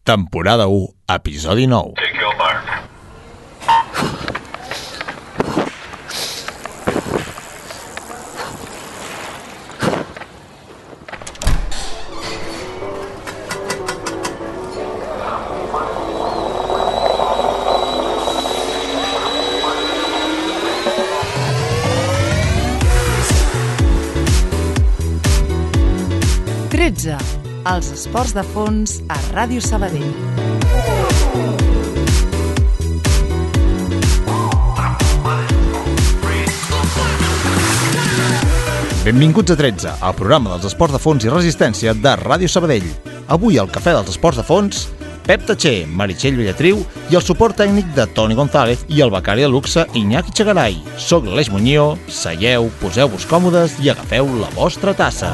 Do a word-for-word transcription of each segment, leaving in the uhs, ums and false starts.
temporada u, episodi nou. Take your mark. tretze. Els esports de fons a Ràdio Sabadell. Benvinguts a tretze, el programa dels esports de fons i resistència de Ràdio Sabadell. Avui al Cafè dels Esports de Fons, Pep Tatxer, Meritxell Villatriu i el suport tècnic de Toni González i el becari de luxe Iñaki Chegaray. Soc l'Aleix Muñoz, seieu, poseu-vos còmodes i agafeu la vostra tassa.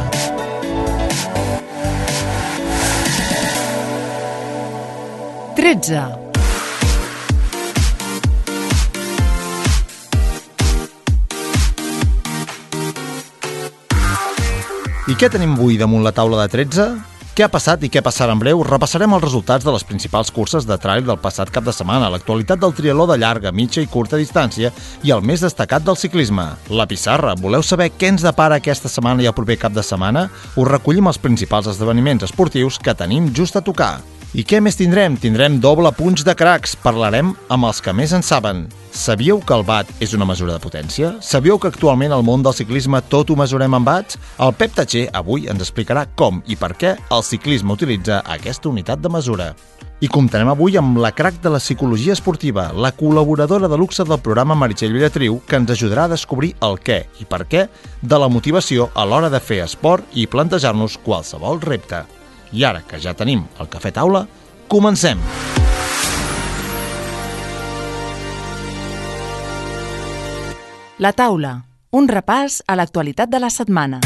tretze. I què tenim avui damunt la taula de tretze? Què ha passat i què passarà en breu? Repassarem els resultats de les principals curses de trail del passat cap de setmana, l'actualitat del triatló de llarga, mitja i curta distància i el més destacat del ciclisme. La pissarra. Voleu saber què ens depara aquesta setmana i el proper cap de setmana? Us recollim els principals esdeveniments esportius que tenim just a tocar. I què més tindrem? Tindrem doble punx de cracs. Parlarem amb els que més en saben. Sabíeu que el watt és una mesura de potència? Sabíeu que actualment al món del ciclisme tot ho mesurem en watts? El Pep Tatxer avui ens explicarà com i per què el ciclisme utilitza aquesta unitat de mesura. I comptarem avui amb la crac de la psicologia esportiva, la col·laboradora de luxe del programa Meritxell Villatriu, que ens ajudarà a descobrir el què i per què de la motivació a l'hora de fer esport i plantejar-nos qualsevol repte. I ara que ja tenim el cafè taula, comencem! La taula, un repàs a l'actualitat de la setmana.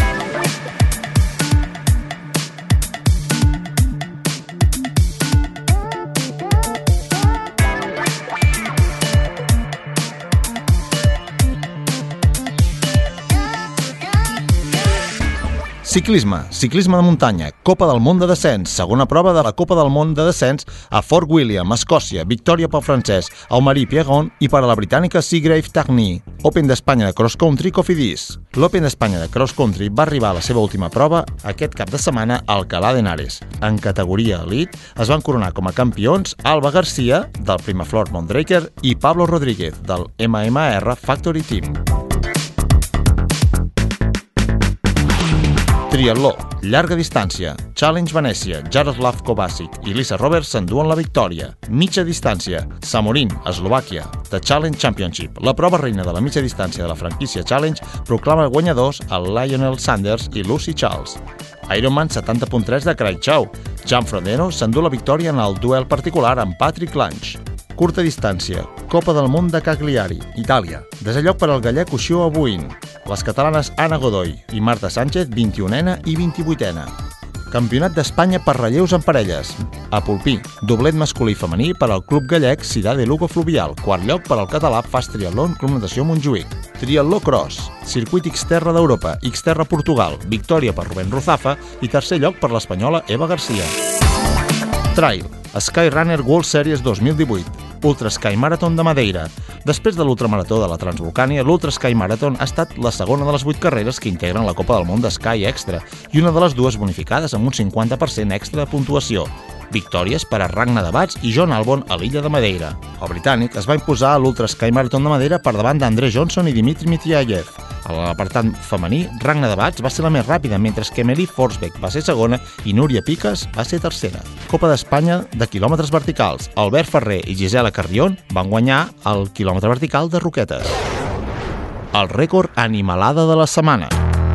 Ciclisme, ciclisme de muntanya, Copa del Món de Descens, segona prova de la Copa del Món de Descens a Fort William, Escòcia, victòria pel francès Almery-Pierron i per a la britànica Seagrave-Tagny. Open d'Espanya de Cross Country Cofidis. L'Open d'Espanya de Cross Country va arribar a la seva última prova aquest cap de setmana a Alcalá de Henares. En categoria Elite es van coronar com a campions Alba Garcia, del Primaflor Mondraker, i Pablo Rodríguez, del M M R Factory Team. Triatló, llarga distància, Challenge Venècia, Jaroslav Kovacic i Lisa Roberts s'enduen la victòria. Mitja distància, Samorin, Eslovàquia, The Challenge Championship. La prova reina de la mitja distància de la franquícia Challenge proclama guanyadors a Lionel Sanders i Lucy Charles. Ironman setanta punt tres de Craigau. Jan Frodeno s'endú la victòria en el duel particular amb Patrick Lange. Curta distància, Copa del Món de Cagliari, Itàlia. Desè lloc per al gallec Uxó Abuin. Les catalanes Anna Godoy i Marta Sánchez, vint-i-unena i vint-i-vuitena. Campionat d'Espanya per relleus en parelles. A Polpí, doblet masculí i femení per al club gallec Cidà de Lugo Fluvial. Quart lloc per al català Fast Triatlon Club Natació Montjuïc. Triatló Cross, circuit Xterra d'Europa, Xterra Portugal. Victòria per Rubén Ruzafa i tercer lloc per l'espanyola Eva Garcia. Trail, Skyrunner World Series dos mil divuit. Ultra Sky Marathon de Madeira. Després de l'ultramarató de la Transvolcània, l'Ultra Sky Marathon ha estat la segona de les vuit carreres que integren la Copa del Món de Sky Extra i una de les dues bonificades amb un cinquanta per cent extra de puntuació. Victòries per a Ragnar de Bats i John Albon a l'illa de Madeira. El britànic es va imposar a l'Ultra Sky Marathon de Madeira per davant d'André Johnson i Dimitri Mityayev. A l'apartat femení, Ragnar de Bats va ser la més ràpida, mentre que Emily Forsbeck va ser segona i Núria Piques va ser tercera. Copa d'Espanya de quilòmetres verticals. Albert Ferrer i Gisela Carrión van guanyar el quilòmetre vertical de Roquetes. El rècord animalada de la setmana.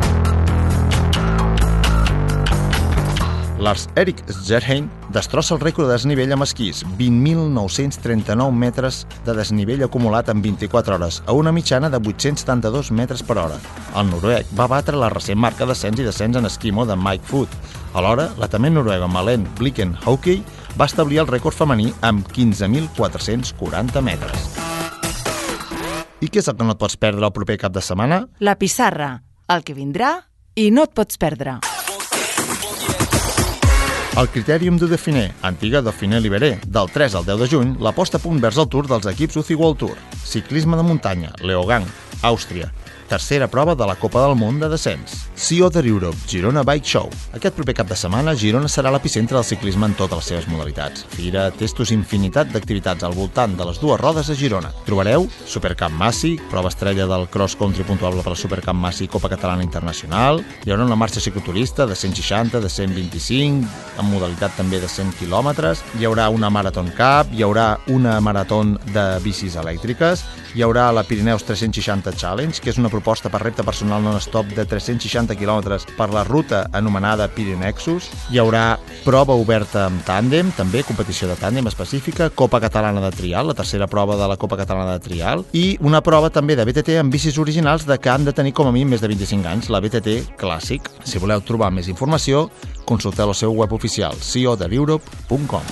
Lars Erik Scherheim destrossa el rècord de desnivell amb esquís, vint mil nou-cents trenta-nou metres de desnivell acumulat en vint-i-quatre hores, a una mitjana de vuit-cents setanta-dos metres per hora. El noruec va batre la recent marca d'ascens i descens en esquimo de Mike Foot. Alhora, la també noruega Malene Blikken Hauke va establir el rècord femení amb quinze mil quatre-cents quaranta metres. I què és el que no et pots perdre el proper cap de setmana? La pissarra, el que vindrà i no et pots perdre. El Critèrium du Dauphiné, antiga Dauphiné Libéré, del tres al deu de juny, la posta a punt vers el Tour dels equips U C I World Tour. Ciclisme de muntanya, Leogang, Àustria. Tercera prova de la Copa del Món de descens. Sea Other Europe, Girona Bike Show. Aquest proper cap de setmana, Girona serà l'epicentre del ciclisme en totes les seves modalitats. Fira, testos i infinitat d'activitats al voltant de les dues rodes a Girona. Trobareu Supercamp Massi, prova estrella del cross country puntuable per la Supercamp Massi Copa Catalana Internacional. Hi haurà una marxa cicloturista de cent seixanta, de cent vint-i-cinc, en modalitat també de cent quilòmetres. Hi haurà una Marathon Cup, hi haurà una marató de bicis elèctriques, hi haurà la Pirineus tres-cents seixanta Challenge, que és una proposta per repte personal non-stop de tres-cents seixanta quilòmetres per la ruta anomenada Pirinexus. Hi haurà prova oberta amb tàndem, també competició de tàndem específica, Copa Catalana de Trial, la tercera prova de la Copa Catalana de Trial, i una prova també de B T T amb bicis originals de que han de tenir com a mínim més de vint-i-cinc anys, la B T T Clàssic. Si voleu trobar més informació, consulteu el seu web oficial, sea other europe punt com.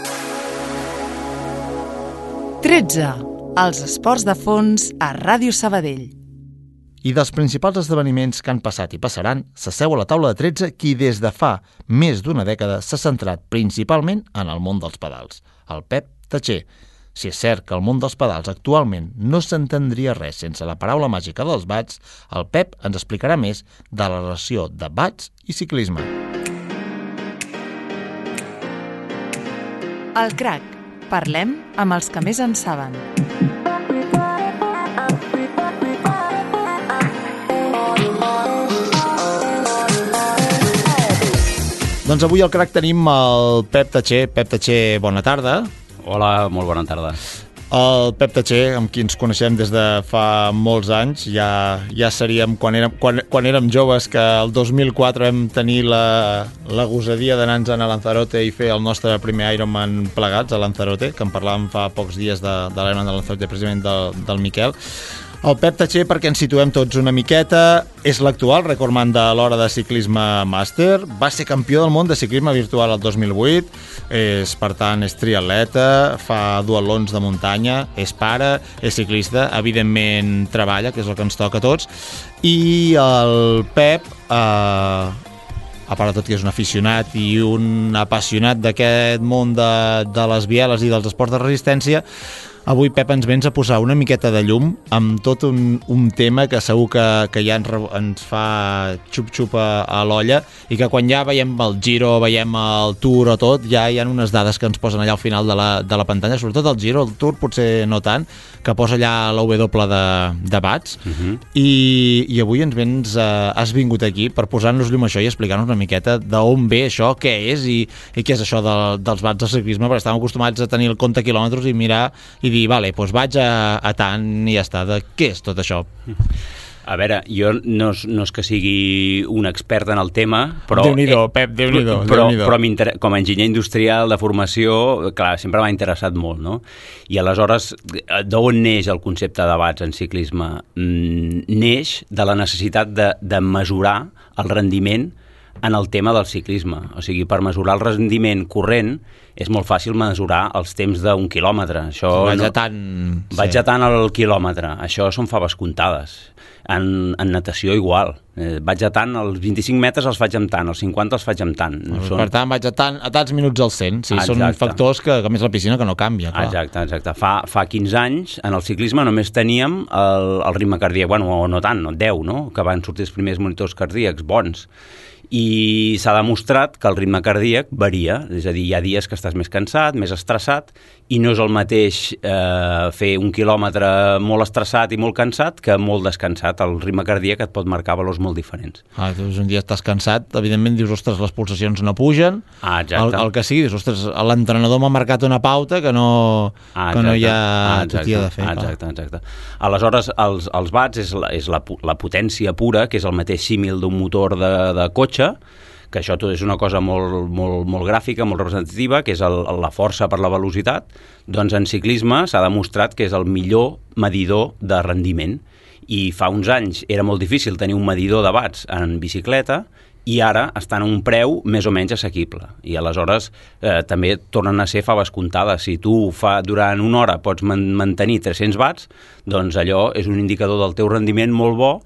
tretze. Els esports de fons a Ràdio Sabadell. I dels principals esdeveniments que han passat i passaran, s'asseu a la taula de tretze qui des de fa més d'una dècada s'ha centrat principalment en el món dels pedals, el Pep Tatxer. Si és cert que el món dels pedals actualment no s'entendria res sense la paraula màgica dels bats, el Pep ens explicarà més de la relació de bats i ciclisme. El Crac. Parlem amb els que més en saben. Doncs avui al Crac tenim el Pep Tatxer. Pep Tatxer, bona tarda. Hola, molt bona tarda. El Pep Tatxer, amb qui ens coneixem des de fa molts anys, ja, ja seríem, quan érem, quan, quan érem joves, que el dos mil quatre vam tenir la, la gosadia d'anar-nos a Lanzarote i fer el nostre primer Ironman plegats a Lanzarote, que en parlàvem fa pocs dies de, de l'Ironman de Lanzarote, precisament del, del Miquel. El Pep Tatxer, perquè ens situem tots una miqueta, és l'actual recordman de l'hora de ciclisme màster, va ser campió del món de ciclisme virtual el dos mil vuit, és, per tant, és triatleta, fa duatlons de muntanya, és pare, és ciclista, evidentment treballa, que és el que ens toca a tots, i el Pep, eh, a part de tot que és un aficionat i un apassionat d'aquest món de, de les bieles i dels esports de resistència, avui, Pep, ens vens a posar una miqueta de llum amb tot un, un tema que segur que, que ja ens, ens fa xup-xup a, a l'olla i que quan ja veiem el Giro, veiem el Tour o tot, ja hi ha unes dades que ens posen allà al final de la, de la pantalla, sobretot el Giro, el Tour potser no tant, que posa allà la W de, de bats. Uh-huh. I, i avui ens vens, eh, has vingut aquí per posar-nos llum a això i explicar-nos una miqueta d'on ve això, què és i, i què és això de, dels bats del ciclisme, perquè estàvem acostumats a tenir el compte quilòmetres i mirar i dir, vale, doncs vaig a, a tant i ja està. De què és tot això? A veure, jo no és, no és que sigui un expert en el tema, però... Déu-n'hi-do, eh, Pep, Déu-n'hi-do. Però, Déu-n'hi-do. però com a enginyer industrial de formació, clar, sempre m'ha interessat molt, no? I aleshores, d'on neix el concepte de bats en ciclisme? Mm, neix de la necessitat de, de mesurar el rendiment en el tema del ciclisme. O sigui, per mesurar el rendiment corrent és molt fàcil mesurar els temps d'un quilòmetre. Això vaig no... a tant... Vaig a tant al quilòmetre. Això són faves comptades. En, en natació igual. Eh, vaig a tant, els vint-i-cinc metres els faig amb tant, els cinquanta els faig amb tant. No són... Per tant, vaig a, tant, a tants minuts al cent. Sí, exacte. Són factors que, que més la piscina que no canvia. Clar. Exacte, exacte. Fa, fa quinze anys, en el ciclisme només teníem el, el ritme cardíac, bueno, o no tant, no, deu, no? Que van sortir els primers monitors cardíacs bons. I s'ha demostrat que el ritme cardíac varia, és a dir, hi ha dies que estàs més cansat, més estressat, i no és el mateix eh, fer un quilòmetre molt estressat i molt cansat que molt descansat. El ritme cardíac et pot marcar valors molt diferents. Ah, doncs un dia estàs cansat, evidentment dius, ostres, les pulsacions no pugen, ah, el, el que sigui, dius, ostres, l'entrenador m'ha marcat una pauta que no, ah, que no hi ha ah, tot hi ha de fer. Ah, exacte, exacte. Aleshores, els, els watts és, la, és la, la potència pura, que és el mateix símil d'un motor de, de cotxe, que això tot és una cosa molt, molt, molt gràfica, molt representativa, que és el, la força per la velocitat. Doncs en ciclisme s'ha demostrat que és el millor medidor de rendiment. I fa uns anys era molt difícil tenir un medidor de watts en bicicleta i ara estan a un preu més o menys assequible. I aleshores eh, també tornen a ser faves comptades. Si tu fa, durant una hora pots man- mantenir tres-cents watts, doncs allò és un indicador del teu rendiment molt bo,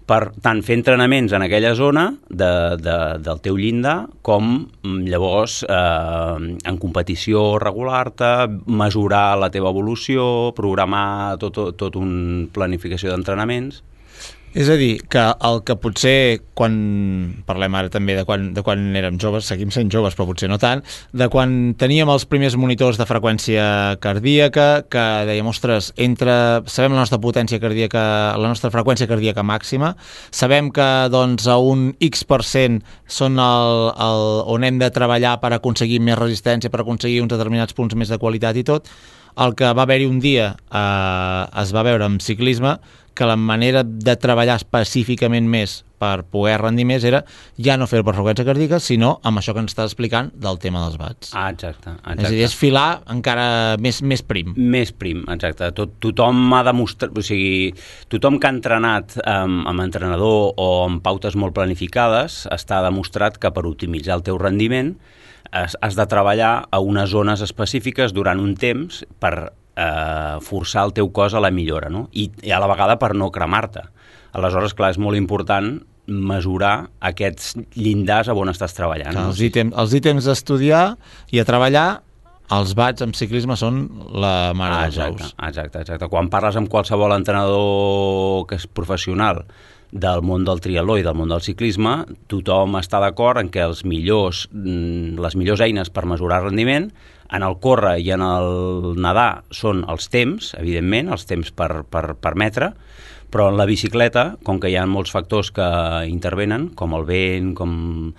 per tant fer entrenaments en aquella zona de, de, del teu llindar, com llavors eh, en competició regular-te, mesurar la teva evolució, programar tot, tot, tot una planificació d'entrenaments. És a dir, que el que potser, quan parlem ara també de quan, de quan érem joves, seguim sent joves, però potser no tant, de quan teníem els primers monitors de freqüència cardíaca, que dèiem, ostres, entre, sabem la nostra potència cardíaca, la nostra freqüència cardíaca màxima, sabem que doncs, a un X per cent són el, el, on hem de treballar per aconseguir més resistència, per aconseguir uns determinats punts més de qualitat i tot. El que va haver-hi un dia eh, es va veure en ciclisme que la manera de treballar específicament més per poder rendir més era ja no fer-ho per freqüència cardíaca, sinó amb això que ens estàs explicant del tema dels watts. Ah, exacte, exacte. És a dir, és filar encara més, més prim. Més prim, exacte. Tot, tothom ha demostrat, o sigui, tothom que ha entrenat amb, amb entrenador o amb pautes molt planificades està demostrat que per optimitzar el teu rendiment has, has de treballar a unes zones específiques durant un temps per eh, forçar el teu cos a la millora, no? I, i a la vegada per no cremar-te. Aleshores, clar, és molt important mesurar aquests llindars a on estàs treballant. Clar, els ítems, els ítems d'estudiar i a treballar, els watts en ciclisme són la mare ah, dels exacte, ous. Exacte, exacte. Quan parles amb qualsevol entrenador que és professional del món del triatló i del món del ciclisme, tothom està d'acord en que els millors, les millors eines per mesurar rendiment en el córrer i en el nedar són els temps, evidentment, els temps per, per, per metre, però en la bicicleta, com que hi ha molts factors que intervenen, com el vent, com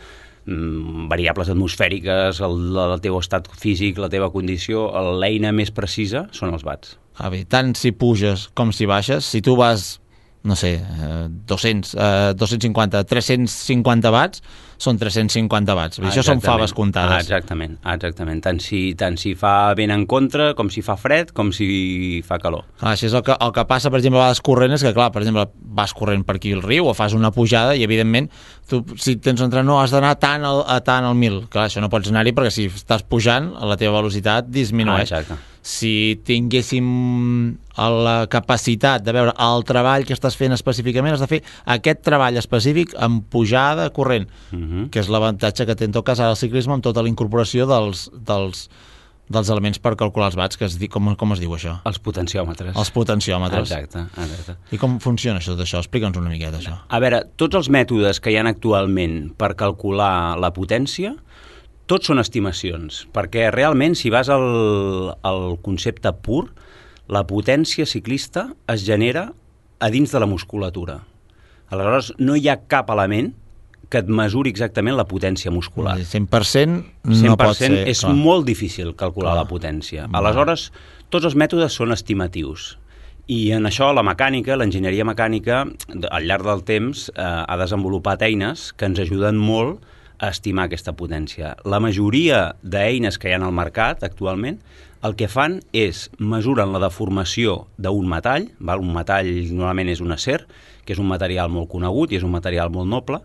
mm, variables atmosfèriques, el, el teu estat físic, la teva condició, l'eina més precisa són els watts. Ah, bé, tant si puges com si baixes, si tu vas no sé, dos-cents, dos-cents cinquanta, tres-cents cinquanta watts, són tres-cents cinquanta watts. Ah, això són faves comptades. Ah, exactament, exactament. Tant si, tant si fa vent en contra, com si fa fred, com si fa calor. Clar, això és el que, el que passa, per exemple, a vegades corrent, és que, clar, per exemple, vas corrent per aquí al riu o fas una pujada i, evidentment, tu, si tens un entrenador, has d'anar tant al, a tant al mil. Clar, això no pots anar-hi perquè si estàs pujant, la teva velocitat disminueix. Ah, exacte. Si tinguéssim la capacitat de veure el treball que estàs fent específicament, has de fer aquest treball específic en pujada corrent, uh-huh. que és l'avantatge que té en tot cas ara el ciclisme amb tota la incorporació dels, dels, dels elements per calcular els watts, que es di, com, com es diu això? Els potenciòmetres. Els potenciòmetres. Exacte, exacte. I com funciona això, tot això? Explica'ns una miqueta això. A veure, tots els mètodes que hi ha actualment per calcular la potència tots són estimacions, perquè realment si vas al, al concepte pur, la potència ciclista es genera a dins de la musculatura. Aleshores, no hi ha cap element que et mesuri exactament la potència muscular. cent per cent no cent per cent pot ser. És clar. molt difícil calcular clar. La potència. Aleshores, tots els mètodes són estimatius. I en això la mecànica, l'enginyeria mecànica, al llarg del temps eh, ha desenvolupat eines que ens ajuden molt a estimar aquesta potència. La majoria d'eines que hi ha al mercat actualment el que fan és mesuren la deformació d'un metall, val? Un metall normalment és un acer, que és un material molt conegut i és un material molt noble,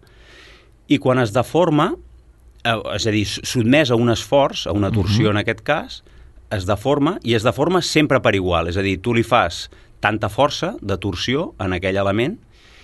i quan es deforma, eh, és a dir, sotmès a un esforç, a una torsió uh-huh. en aquest cas, es deforma i es deforma sempre per igual, és a dir, tu li fas tanta força de torsió en aquell element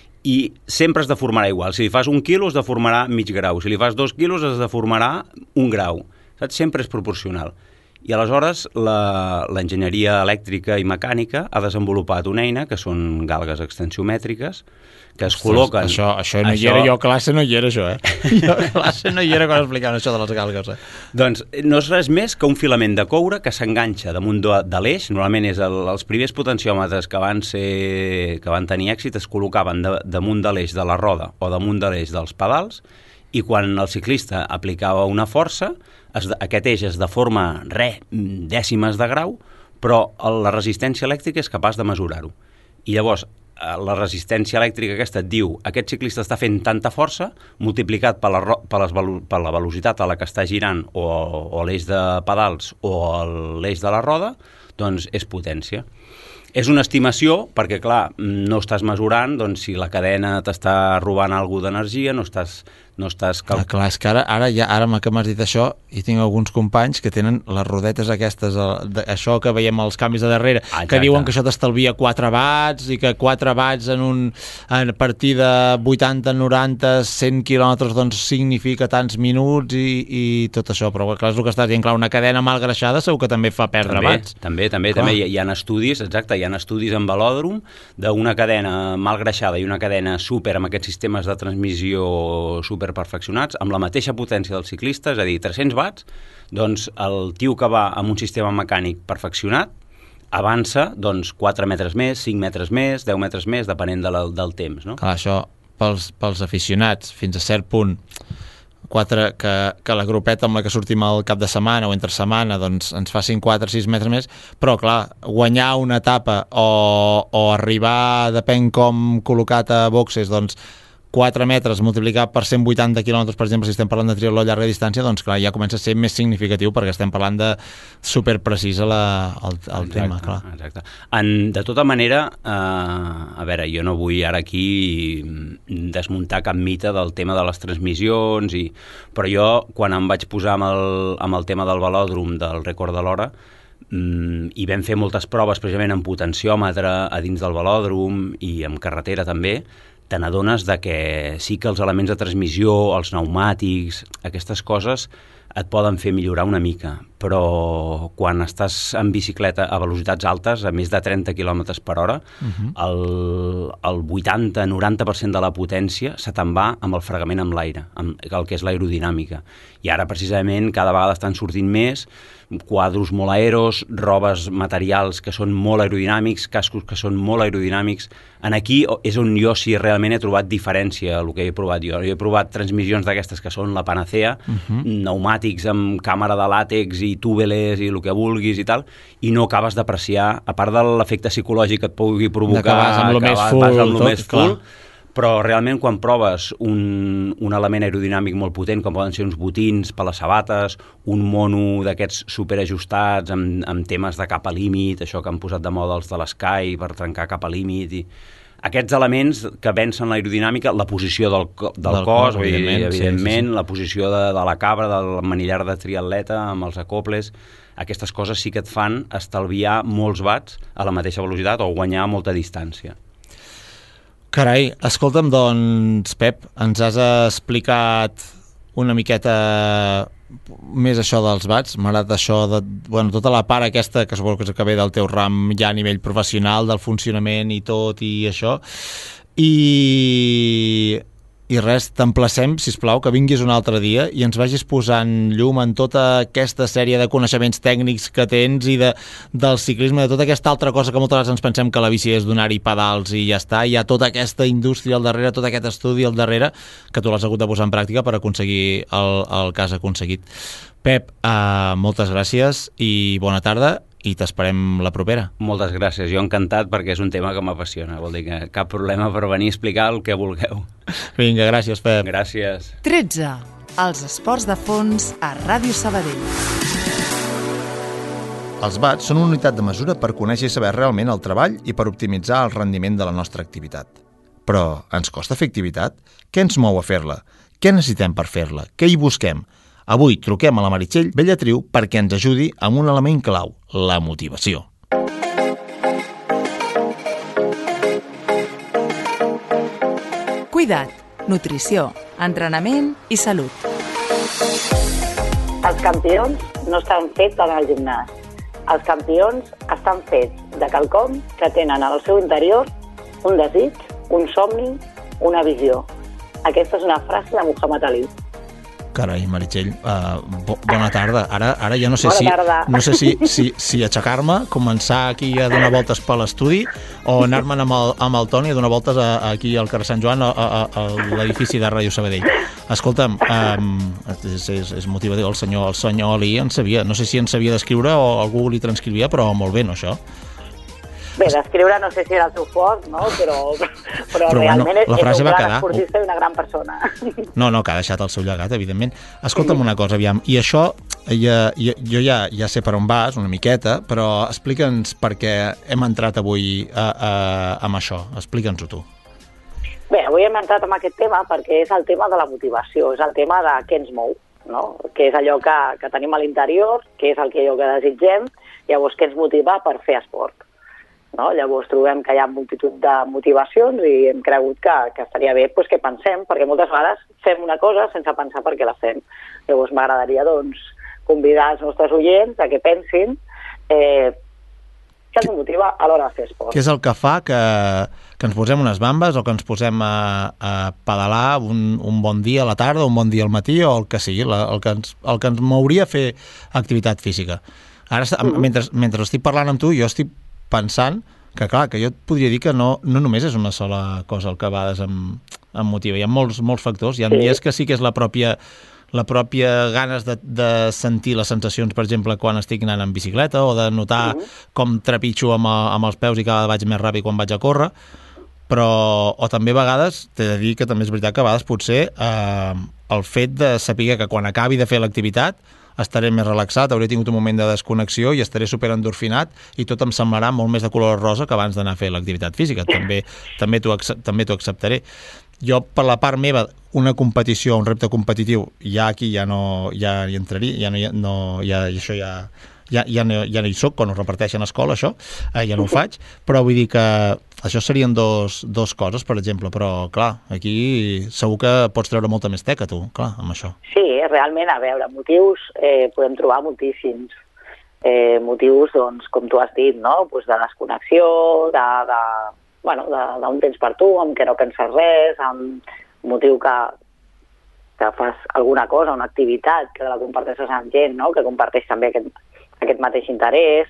i sempre es deformarà igual. Si li fas un quilo es deformarà mig grau, si li fas dos quilos es deformarà un grau. Saps? Sempre és proporcional. I aleshores l'enginyeria elèctrica i mecànica ha desenvolupat una eina que són galgues extensiomètriques que es Ostres, col·loquen... Això, això no això... hi era, jo a classe no hi era això, eh? Jo a classe no hi era quan explicaven això de les galgues, eh? Doncs no és res més que un filament de coure que s'enganxa damunt de, de l'eix, normalment és el, els primers potenciòmetres que van, ser, que van tenir èxit es col·locaven de, damunt de l'eix de la roda o damunt de l'eix dels pedals i quan el ciclista aplicava una força, es, aquest eix es deforma re, dècimes de grau, però la resistència elèctrica és capaç de mesurar-ho. I llavors, la resistència elèctrica aquesta et diu aquest ciclista està fent tanta força multiplicat per la, per les, per la velocitat a la que està girant o, o l'eix de pedals o l'eix de la roda, doncs és potència. És una estimació perquè, clar, no estàs mesurant doncs, si la cadena t'està robant alguna d'energia, no estàs no estàs... Cal... Ah, clar, és que ara, ara, ja, ara que m'has dit això, hi tinc alguns companys que tenen les rodetes aquestes, de, això que veiem als canvis de darrere, ah, que diuen que això t'estalvia quatre watts i que quatre watts en un a partir de vuitanta, noranta, cent quilòmetres doncs significa tants minuts i, i tot això, però clar, és el que estàs dient, clar, una cadena mal greixada segur que també fa perdre també, watts. També, també, clar. també hi, hi ha estudis, exacte, hi ha estudis en velòdrom d'una cadena mal greixada i una cadena super amb aquests sistemes de transmissió super perfeccionats, amb la mateixa potència del ciclista, és a dir, tres-cents watts, doncs el tio que va amb un sistema mecànic perfeccionat avança doncs quatre metres més, cinc metres més, deu metres més, depenent de la, del temps, no? Clar, això pels, pels aficionats, fins a cert punt, quatre, que, que la grupeta amb la que sortim al cap de setmana o entre setmana doncs ens facin quatre o sis metres més, però clar, guanyar una etapa o, o arribar, depèn com col·locat a boxes, doncs quatre metres multiplicat per cent vuitanta quilòmetres, per exemple, si estem parlant de triatló a llarga distància, doncs clar, ja comença a ser més significatiu perquè estem parlant de superprecisa la, el, el exacte, tema, clar. Exacte. En, de tota manera, eh, a veure, jo no vull ara aquí desmuntar cap mite del tema de les transmissions, i, però jo, quan em vaig posar amb el, amb el tema del velòdrom, del rècord de l'hora, mm, i vam fer moltes proves precisament en potenciòmetre a dins del velòdrom i en carretera també, te n'adones de que sí que els elements de transmissió, els pneumàtics, aquestes coses et poden fer millorar una mica, però quan estàs en bicicleta a velocitats altes, a més de trenta quilòmetres per hora, uh-huh. el, el vuitanta a noranta per cent de la potència se te'n va amb el fregament amb l'aire, amb el que és l'aerodinàmica. I ara, precisament, cada vegada estan sortint més quadros molt aeros, robes materials que són molt aerodinàmics, cascos que són molt aerodinàmics. En aquí és on jo sí realment he trobat diferència el que he provat jo. Jo he provat transmissions d'aquestes que són la panacea, uh-huh. pneumàtics amb càmera de làtex i túbeles i el que vulguis i tal, i no acabes d'apreciar, a part de l'efecte psicològic que et pugui provocar, que vas amb lo més full, vas amb lo tot, més full, però realment quan proves un, un element aerodinàmic molt potent, com poden ser uns botins per les sabates, un mono d'aquests superajustats amb, amb temes de capa límit, això que han posat de moda els de l'Sky per trencar capa límit, i aquests elements que vencen l'aerodinàmica, la posició del, del, del cos, cos evidentment, evidentment sí, sí, sí. La posició de, de la cabra, del manillar de triatleta amb els acoples, aquestes coses sí que et fan estalviar molts watts a la mateixa velocitat o guanyar molta distància. Carai, escolta'm, doncs, Pep, ens has explicat una miqueta més això dels watts, m'ha agradat això de, bueno, tota la part aquesta que suposo que és que ve del teu ram ja a nivell professional, del funcionament i tot i això, i i res, t'emplacem, sisplau, que vinguis un altre dia i ens vagis posant llum en tota aquesta sèrie de coneixements tècnics que tens i de, del ciclisme, de tota aquesta altra cosa que moltes vegades ens pensem que la bici és donar-hi pedals i ja està, hi ha tota aquesta indústria al darrere, tot aquest estudi al darrere, que tu l'has hagut de posar en pràctica per aconseguir el, el que has aconseguit. Pep, uh, moltes gràcies i bona tarda, i t'esperem la propera. Moltes gràcies, jo encantat perquè és un tema que m'apassiona, vol dir que cap problema per venir a explicar el que vulgueu. Vinga, gràcies, Pep. Gràcies. tretze. Els esports de fons a Ràdio Sabadell. Els watts són una unitat de mesura per conèixer i saber realment el treball i per optimitzar el rendiment de la nostra activitat. Però ens costa fer activitat? Què ens mou a fer-la? Què necessitem per fer-la? Què hi busquem? Avui truquem a la Meritxell Bellatriu perquè ens ajudi amb un element clau, la motivació. Cuidat, nutrició, entrenament i salut. Els campions no estan fets per anar al gimnàs. Els campions estan fets de quelcom que tenen al seu interior un desig, un somni, una visió. Aquesta és una frase de Muhammad Ali. Carai, Meritxell, uh, bo, bona tarda. Ara, ara ja no sé bona si, tarda. no sé si, si, si aixecar-me, començar aquí a donar voltes per l'estudi o anar-me'n amb, el, amb el Toni a donar voltes a, a aquí al carrer Sant Joan, a, a, a l'edifici de Ràdio Sabadell. Escolta'm, um, és, és, és motivatiu, el senyor, el senyor Ali en sabia, no sé si en sabia d'escriure o algú li transcrivia, però molt bé, no, això? Bé, d'escriure no sé si era el seu fort, no? però, però, però realment bueno, la frase és un va gran quedar. esportista i una gran persona. No, no, que ha deixat el seu llegat, evidentment. Escolta'm una cosa, aviam, i això ja, ja, jo ja, ja sé per on vas, una miqueta, però explica'ns per què hem entrat avui a, a, amb això. Explica'ns-ho tu. Bé, avui hem entrat en aquest tema perquè és el tema de la motivació, és el tema de què ens mou, no? Què és allò que, que tenim a l'interior, què és el que, allò que desitgem, llavors què ens motiva per fer esport. No? Llavors trobem que hi ha multitud de motivacions i hem cregut que, que estaria bé pues, que pensem, perquè moltes vegades fem una cosa sense pensar per què la fem. Llavors m'agradaria doncs, convidar els nostres oients a que pensin eh, què ens motiva a l'hora de fer esport. Què és el que fa que, que ens posem unes bambes o que ens posem a, a pedalar un, un bon dia a la tarda, un bon dia al matí o el que sigui, la, el, que ens, el que ens mouria a fer activitat física. Ara, mm-hmm. mentre, mentre estic parlant amb tu, jo estic pensant que, clar, que jo et podria dir que no, no només és una sola cosa el que a vegades em, em motiva. Hi ha molts, molts factors. Hi ha sí. dies que sí que és la pròpia la pròpia ganes de, de sentir les sensacions, per exemple, quan estic anant en bicicleta o de notar uh-huh. com trepitjo amb, amb els peus i cada vegada vaig més ràpid quan vaig a córrer, però o també a vegades, t'he de dir que també és veritat que a vegades potser eh, el fet de saber que quan acabi de fer l'activitat estaré més relaxat, hauré tingut un moment de desconnexió i estaré superendorfinat i tot em semblarà molt més de color rosa que abans d'anar a fer l'activitat física. També també t'ho també t'ho acceptaré. Jo, per la part meva, una competició, un repte competitiu, ja aquí ja no ja hi entraria, ja no, ja, no ja, això ja, ja, ja, no, ja no hi soc, quan ho reparteixen a escola, això, eh, ja no ho faig, però vull dir que això serien dos, dos coses, per exemple, però, clar, aquí segur que pots treure molta més teca, tu, clar, amb això. Sí, realment, a veure, motius eh, podem trobar moltíssims. Eh, motius, doncs, com tu has dit, no?, pues de desconnexió, de... de bueno, d'un temps per tu, amb què no penses res, amb motiu que, que fas alguna cosa, una activitat, que la comparteixes amb gent, no?, que comparteix també aquest, aquest mateix interès,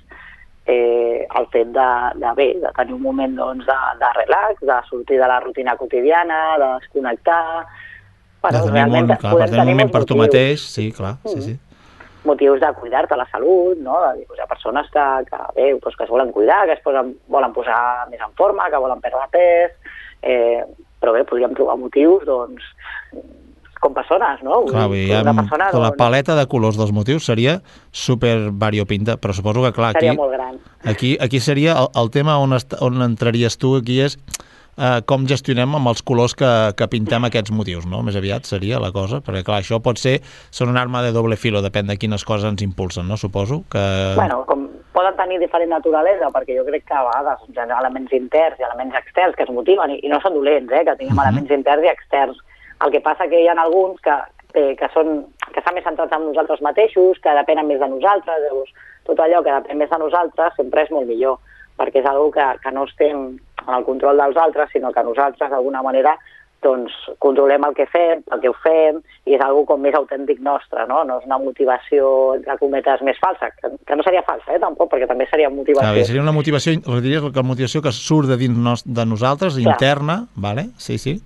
eh, el fet de, de, bé, de tenir un moment doncs, de, de relax, de sortir de la rutina quotidiana, de desconnectar... Bueno, de tenir un moment, clar, per tenir un moment per tu mateix, sí, clar, sí, sí. Motius de cuidar-te la salut, no? De dir, pues, hi ha persones que, que, bé, pues, que es volen cuidar, que es posen, volen posar més en forma, que volen perdre pes, eh, però bé, podríem trobar motius, doncs, com persones, no? Clar, vull dir, amb persona, la doncs, paleta de colors dels motius seria super variopinta, però suposo que, clar, aquí... Seria molt gran. Aquí, aquí seria el, el tema on, est, on entraries tu, aquí és... Uh, com gestionem amb els colors que, que pintem aquests motius, no? Més aviat seria la cosa, perquè clar, això pot ser són una arma de doble filo, depèn de quines coses ens impulsen, no? Suposo que... Bueno, com poden tenir diferent naturalesa, perquè jo crec que a vegades hi ha elements interns i elements externs que es motiven, i, i no són dolents, eh, que tinguem uh-huh. elements interns i externs. El que passa que hi ha alguns que, que, que, són, que estan més centrats en nosaltres mateixos, que depenen més de nosaltres, llavors tot allò que depèn més de nosaltres sempre és molt millor, perquè és una cosa que, que no estem en el control dels altres, sinó que nosaltres, d'alguna manera, doncs, controlem el que fem, el que ho fem, i és una com més autèntic nostre, no? No és una motivació, entre cometes, més falsa, que, que no seria falsa, eh, tampoc, perquè també seria motivació. Clar, bé, seria una motivació, diries que la motivació que surt de dins nos, de nosaltres, clar. Interna, vale? Sí, sí.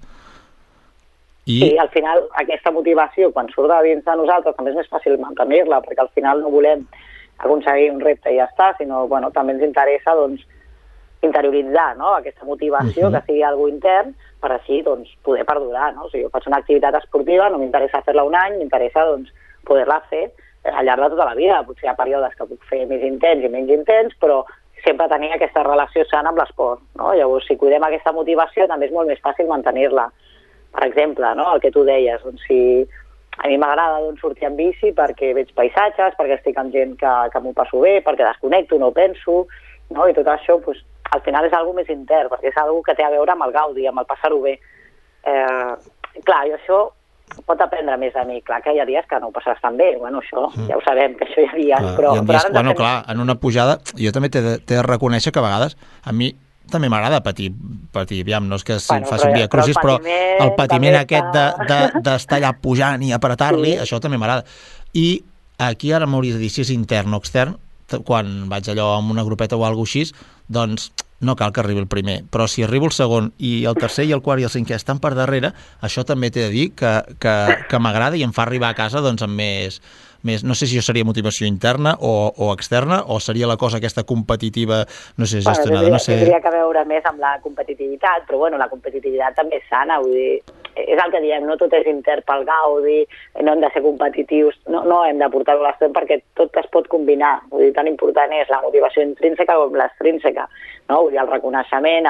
I... Sí, al final, aquesta motivació, quan surt de dins de nosaltres, també és més fàcil mantenir-la, perquè al final no volem aconseguir un repte i ja està, sinó, bueno, també ens interessa, doncs, interioritzar, no?, aquesta motivació, uh-huh. que sigui algo intern, per així, doncs, poder perdurar, no? O sigui, jo faig una activitat esportiva, no m'interessa fer-la un any, m'interessa, doncs, poder-la fer al llarg de tota la vida. Potser hi ha períodes que puc fer més intens i menys intens, però sempre tenir aquesta relació sana amb l'esport, no? Llavors, si cuidem aquesta motivació, també és molt més fàcil mantenir-la. Per exemple, no?, el que tu deies, doncs, si a mi m'agrada doncs, sortir en bici perquè veig paisatges, perquè estic amb gent que, que m'ho passo bé, perquè desconnecto, no penso, no? I tot això, doncs, al final és algo més intern, perquè és algo que té a veure amb el gaudi, amb el passar-ho bé. Eh, clar, i això pot aprendre més de mi. Clar que hi ha dies que no ho passaràs tan bé, bueno, això mm. ja ho sabem, que això hi ha dies, clar, però... Dies, però bueno, fem... clar, en una pujada, jo també t'he de, t'he de reconèixer que a vegades a mi també m'agrada patir, patir, aviam, no és que bueno, faci un dia crucis, però el patiment, però el patiment aquest d'estar de, de, de allà pujant i apretar-li, sí. Això també m'agrada. I aquí ara m'hauries de dir si és intern o extern, quan vaig allò amb una grupeta o alguna cosa així, doncs no cal que arribi el primer, però si arribo el segon i el tercer i el quart i el cinquè estan per darrere, això també t'he de dir que, que, que m'agrada i em fa arribar a casa doncs amb més, més, no sé si això seria motivació interna o, o externa, o seria la cosa aquesta competitiva, no sé, gestionada, bueno, no sé... Tindria que veure més amb la competitivitat, però bueno, la competitivitat també és sana, vull dir, és el que diem, no tot és intern pel gaudi, no hem de ser competitius, no, no hem de portar-ho a l'extrem perquè tot es pot combinar, vull dir, tan important és la motivació intrínseca com l'extrínseca, no? Vull dir, el reconeixement, el,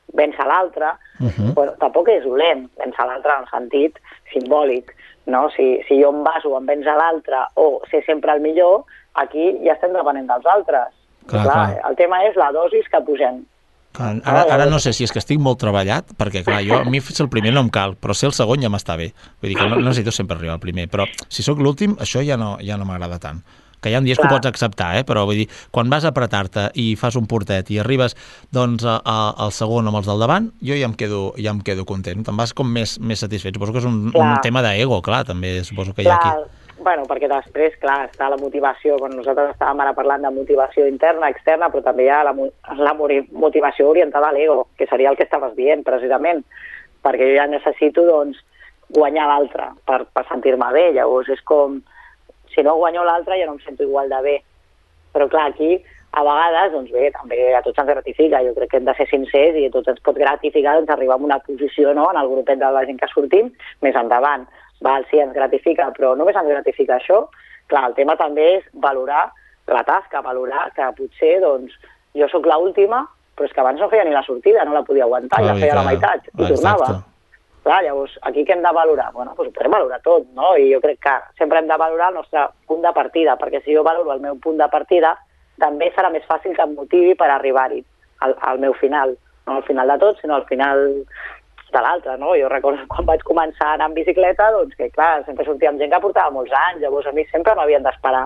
vèncer l'altre, uh-huh. bueno, tampoc és dolent vèncer l'altre en el sentit simbòlic, no? Si, si jo em baso en vèncer l'altre o ser sempre el millor, aquí ja estem depenent dels altres. Clar, clar, clar. El tema és la dosis que posem. Clar, ara, ara no sé si és que estic molt treballat, perquè clar, jo, a mi ser el primer no em cal, però ser el segon ja m'està bé. Vull dir que no, no necessito sempre arribar al primer, però si sóc l'últim, això ja no, ja no m'agrada tant. Que hi ha dies clar. Que ho pots acceptar, eh? Però vull dir, quan vas a apretar-te i fas un portet i arribes doncs, a, a, al segon amb els del davant, jo ja em quedo, ja em quedo content. Te'n vas com més, més satisfet. Suposo que és un, un tema d'ego, clar, també suposo que hi ha clar. aquí. Bueno, perquè després, clar, està la motivació. Bueno, nosaltres estàvem ara parlant de motivació interna, externa, però també hi ha la, la motivació orientada a l'ego, que seria el que estaves dient, precisament, perquè jo ja necessito, doncs, guanyar l'altre per, per sentir-me bé. Llavors és com, si no guanyo l'altre ja no em sento igual de bé. Però clar, aquí, a vegades, doncs bé, també a tots ens gratifica. Jo crec que hem de ser sincers i a tots ens pot gratificar doncs, arribar a una posició, no?, en el grupet de la gent que sortim més endavant. Val, sí, ens gratifica, però només ens gratifica això. Clar, el tema també és valorar la tasca, valorar que potser, doncs, jo sóc l'última, però és que abans no feia ni la sortida, no la podia aguantar, ja feia la meitat i tornava. Clar, llavors, aquí què hem de valorar? Bueno, doncs ho podem valorar tot, no? I jo crec que sempre hem de valorar el nostre punt de partida, perquè si jo valoro el meu punt de partida, també serà més fàcil que em motivi per arribar-hi, al, al meu final. No al final de tot, sinó al final de l'altre, no? Jo recordo quan vaig començar a anar en bicicleta, doncs que, clar, sempre sortia amb gent que portava molts anys, llavors a mi sempre m'havien d'esperar.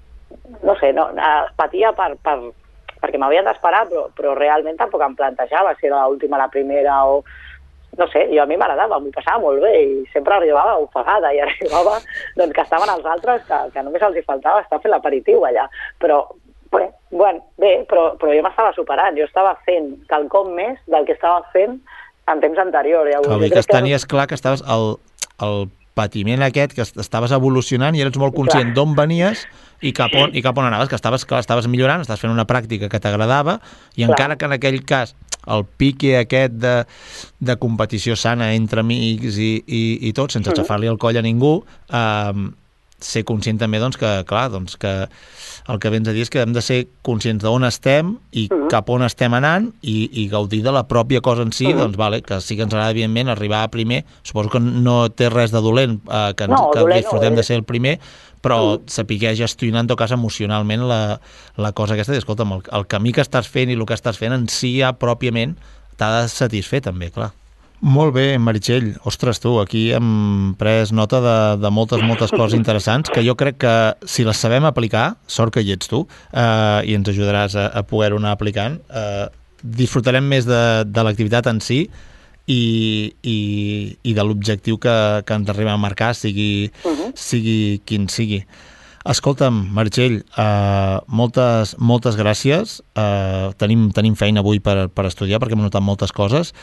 No sé, no, patia per, per, perquè m'havien d'esperar, però, però realment tampoc em plantejava si era l'última, la primera o... No sé, jo a mi m'agradava, m'ho passava molt bé i sempre arribava ofegada i arribava doncs, que estaven els altres que, que només els hi faltava estar fent l'aperitiu allà. Però, bé, bueno, bé però, però jo m'estava superant, jo estava fent quelcom més del que estava fent en temps anterior. Ja, vull dir que tenies clar que estaves el, el patiment aquest, que estaves evolucionant i eres molt conscient d'on venies i cap on, i cap on anaves, que estaves, clar, estaves millorant, estaves fent una pràctica que t'agradava i clar. Encara que en aquell cas el pique aquest de, de competició sana entre amics i, i, i tot, sense aixafar-li el coll a ningú, eh, ser conscient també doncs, que, clar, doncs, que el que vens a dir és que hem de ser conscients d'on estem i uh-huh. cap on estem anant i, i gaudir de la pròpia cosa en si, uh-huh. doncs vale, que sí que ens agrada evidentment arribar a primer, suposo que no té res de dolent eh, que, ens, no, que dolent disfrutem no, de ser el primer, però uh-huh. saber gestionar en tot cas emocionalment la, la cosa aquesta, i escolta'm, el, el camí que estàs fent i el que estàs fent en si ja pròpiament t'ha de satisfer també, clar. Molt bé, Meritxell. Ostres, tu, aquí hem pres nota de, de moltes, moltes coses interessants que jo crec que si les sabem aplicar, sort que hi ets tu, eh, i ens ajudaràs a, a poder-ho anar aplicant, eh, disfrutarem més de, de l'activitat en si i, i, i de l'objectiu que, que ens arriba a marcar, sigui, uh-huh. sigui quin sigui. Escolta'm, Meritxell, uh, moltes, moltes gràcies. Uh, tenim, tenim feina avui per, per estudiar perquè hem notat moltes coses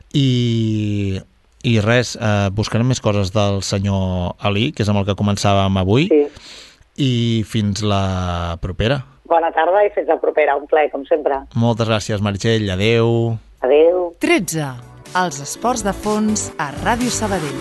i, i res, uh, buscarem més coses del senyor Ali, que és amb el que començàvem avui, sí. I fins la propera. Bona tarda i fins la propera, un plaer, com sempre. Moltes gràcies, Meritxell. Adéu. Adéu. tretze. Els esports de fons a Ràdio Sabadell.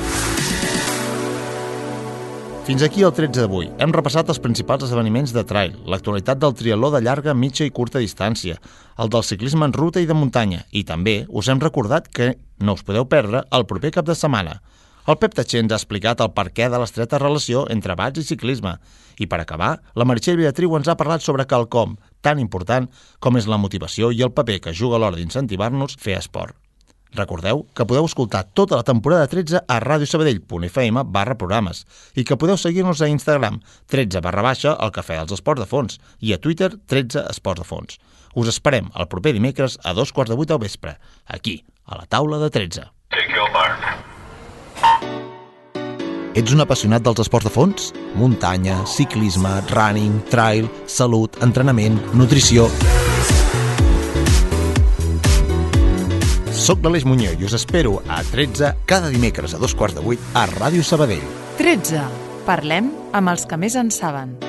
Fins aquí el tretze d'avui. Hem repassat els principals esdeveniments de trail, l'actualitat del triatló de llarga, mitja i curta distància, el del ciclisme en ruta i de muntanya, i també us hem recordat que no us podeu perdre el proper cap de setmana. El Pep Tatxer ens ha explicat el perquè de l'estreta relació entre bats i ciclisme. I per acabar, la Meritxell Beatriu ens ha parlat sobre quelcom tan important com és la motivació i el paper que juga a l'hora d'incentivar-nos a fer esport. Recordeu que podeu escoltar tota la temporada tretze a radiosabadell.fm barra programes i que podeu seguir-nos a Instagram tretze barra baixa el Cafè dels Esports de Fons i a Twitter tretze Esports de Fons. Us esperem el proper dimecres a dos quarts de vuit del vespre, aquí, a la taula de tretze. Ets un apassionat dels esports de fons? Muntanya, ciclisme, running, trail, salut, entrenament, nutrició... Soc l'Aleix Muñoz i us espero a tretze cada dimecres a dos quarts de vuit a Ràdio Sabadell. tretze. Parlem amb els que més en saben.